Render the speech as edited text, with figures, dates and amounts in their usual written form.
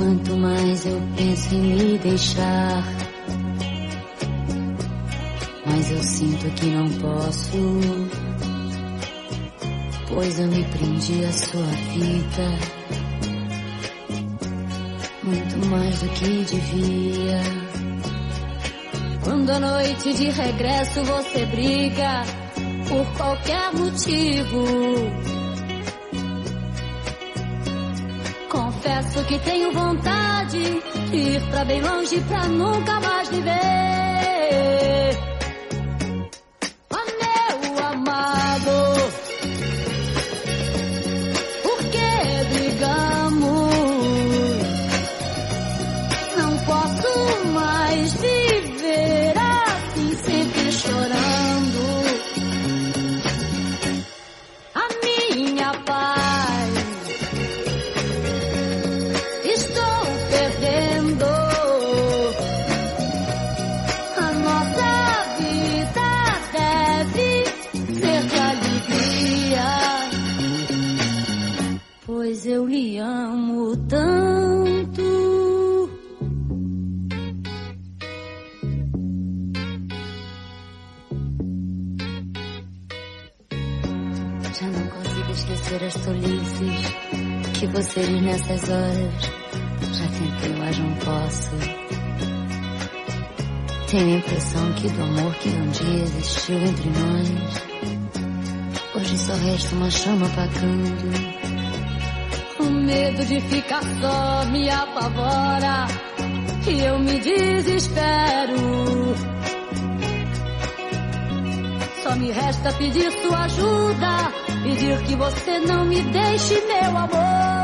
Quanto mais eu penso em me deixar, mas eu sinto que não posso, pois eu me prendi à sua vida, muito mais do que devia. Quando à noite de regresso você briga por qualquer motivo, confesso que tenho vontade de ir pra bem longe pra nunca mais me ver. Oh, meu amado, por que brigamos? Não posso mais viver assim, sempre chorando. A minha paz estou perdendo. A nossa vida deve ser de alegria, pois eu lhe amo tanto. Já não consigo esquecer as tolices que você diz nessas horas. Já tentei, mas não posso. Tenho a impressão que do amor que um dia existiu entre nós, hoje só resta uma chama apagando. O medo de ficar só me apavora e eu me desespero. Só me resta pedir sua ajuda, pedir que você não me deixe, meu amor.